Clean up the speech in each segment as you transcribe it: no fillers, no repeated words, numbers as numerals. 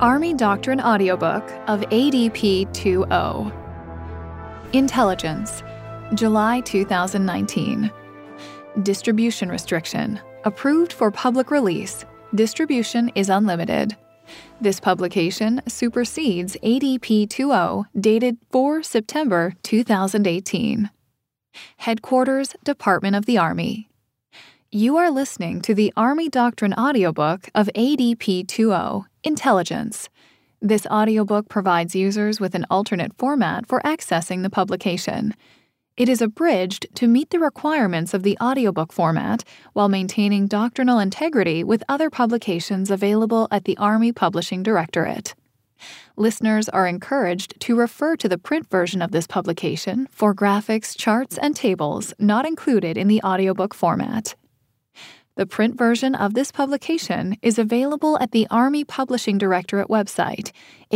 Army Doctrine Audiobook of ADP 2.0. Intelligence, July 2019. Distribution restriction. Approved for public release. Distribution is unlimited. This publication supersedes ADP 2.0 dated 4 September 2018. Headquarters, Department of the Army. You are listening to the Army Doctrine Audiobook of ADP 2.0, Intelligence. This audiobook provides users with an alternate format for accessing the publication. It is abridged to meet the requirements of the audiobook format while maintaining doctrinal integrity with other publications available at the Army Publishing Directorate. Listeners are encouraged to refer to the print version of this publication for graphics, charts, and tables not included in the audiobook format. The print version of this publication is available at the Army Publishing Directorate website,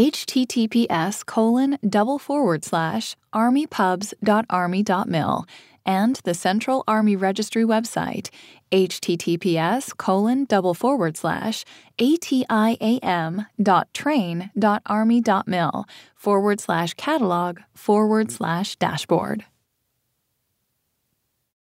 https://armypubs.army.mil, and the Central Army Registry website, https://atiam.train.army.mil/catalog/dashboard.